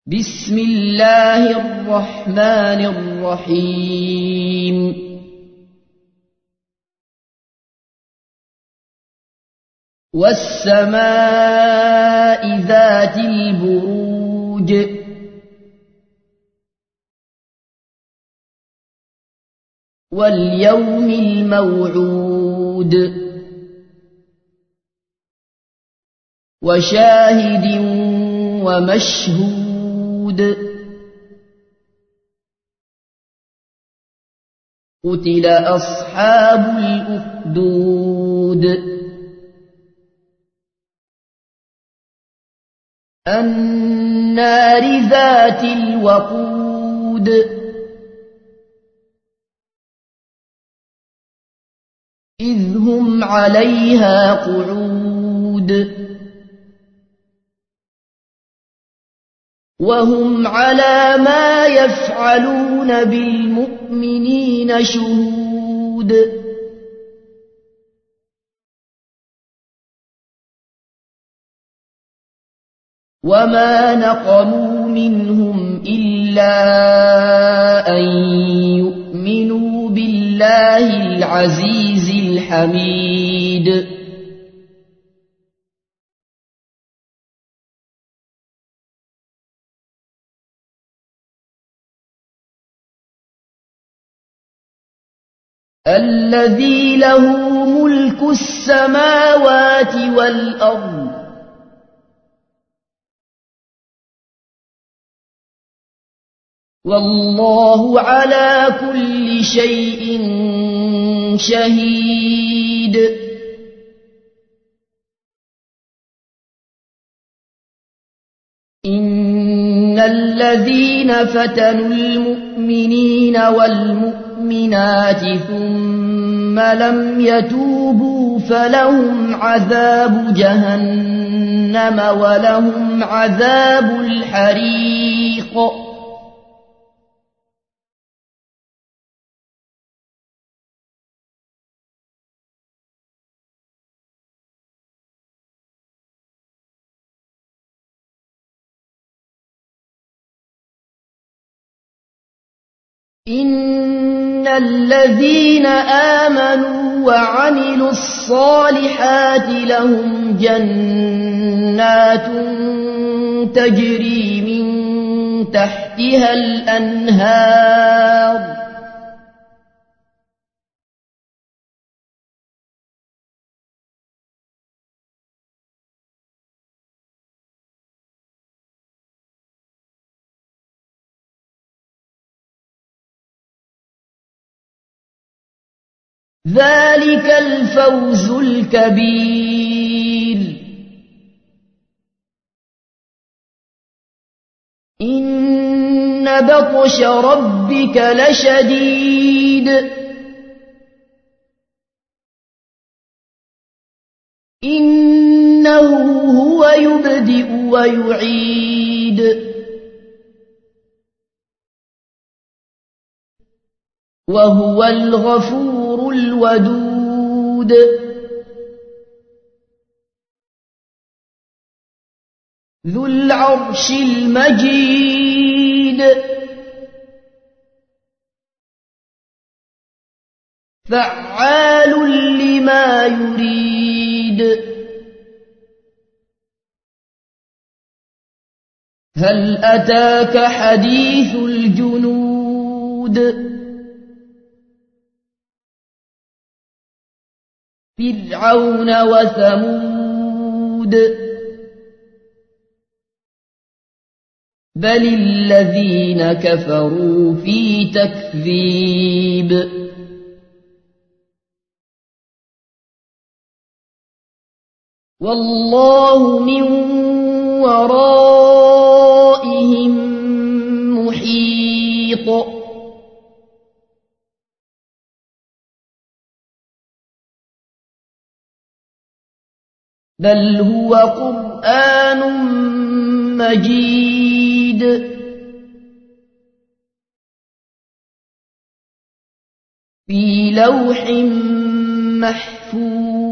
بسم الله الرحمن الرحيم والسماء ذات البروج واليوم الموعود وشاهد ومشهود قتل أصحاب الأخدود النار ذات الوقود إذ هم عليها قعود وهم على ما يفعلون بالمؤمنين شهود وما نقموا منهم إلا أن يؤمنوا بالله العزيز الحميد الذي له ملك السماوات والأرض والله على كل شيء شهيد إن الذين فتنوا المؤمنين والمؤمنات ثم لم يتوبوا فلهم عذاب جهنم ولهم عذاب الحريق إن الذين آمنوا وعملوا الصالحات لهم جنات تجري من تحتها الأنهار ذلك الفوز الكبير إن بطش ربك لشديد إنه هو يبدئ ويعيد وهو الغفور الودود ذو العرش المجيد فعال لما يريد هل أتاك حديث الجنود فرعون وثمود بل الذين كفروا في تكذيب والله من ورائهم محيط بل هو قرآن مجيد في لوح محفوظ